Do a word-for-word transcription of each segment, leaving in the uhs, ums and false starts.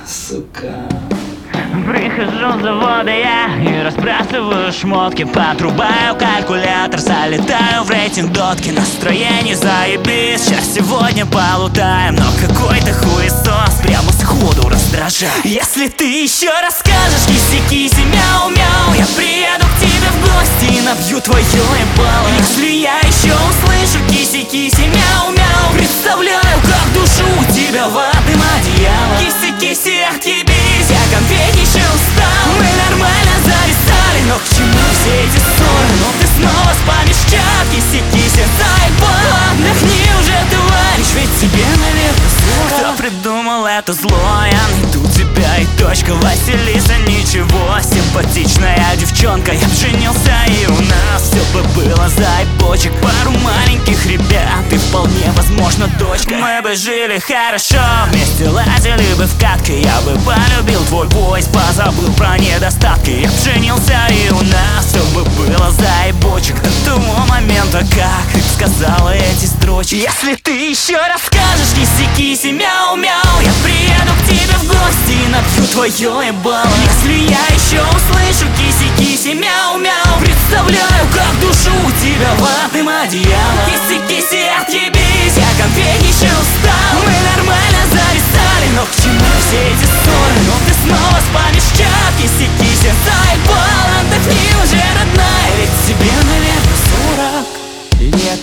сука. Прихожу с завода я и разбрасываю шмотки, подрубаю калькулятор, залетаю в рейтинг дотки. Настроение заебись, сейчас сегодня полутаем, но какой-то хуесос прямо сходу раздражает. Если ты еще расскажешь киси-киси, мяу-мяу, я приеду к тебе в гости и набью твое ебало. Если я еще услышу киси-киси, мяу-мяу, представляю, как душу у тебя ватным одеялом. Киси-киси, отъебись, я конфетнейше устал. Мы нормально зависали, но к чему все эти ссоры? Но ты снова спамишь чат, киси-киси, заебал. Отдохни уже, товарищ, ведь тебе, наверное, сорок. Кто придумал это зло? Я найду тебя и точка. Василиса, ничего, симпатичная девчонка. Я б женился и у нас все бы было заебочек. Пару маленьких ребят и вполне возможно дочка. Мы бы жили хорошо, вместе лазили бы в катки. Я бы полюбил твой войс, позабыл про недостатки. Я б женился и у нас все бы было заебочек. До того момента, как ты сказала эти строчки. Если ты еще расскажешь киси-киси, мяу-мяу, я приеду к тебе в гости и набью твое ебало. Если я еще услышу киси-киси, мяу-мяу, представляю, как душу у тебя ватным одеялом. Киси-киси, отъебись, я конфетнейше устал. Мы нормально зависали, но к чему все эти ссоры? Но ты снова спамишь чат, киси-киси, заебал. Отдохни уже, родная, ведь тебе, наверное, сорок лет.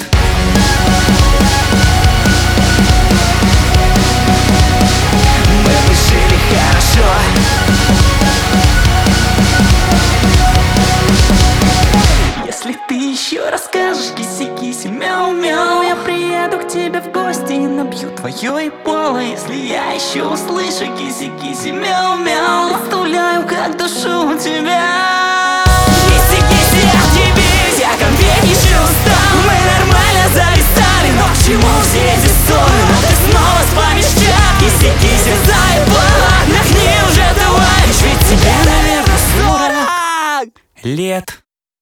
Мы бы жили хорошо. Если ты еще расскажешь киси-киси, мяу-мяу, я приеду к тебе в гости и набью твое ебало. Если я еще услышу киси-киси, мяу-мяу, представляю, как душу у тебя. Киси-киси, отъебись, я конфетнейше устал. Мы нормально зависали, но к чему все эти ссоры? Но ты снова спамишь чат, киси-киси, заебала. Отдохни уже, товарищ, ведь тебе, наверное, сорок лет.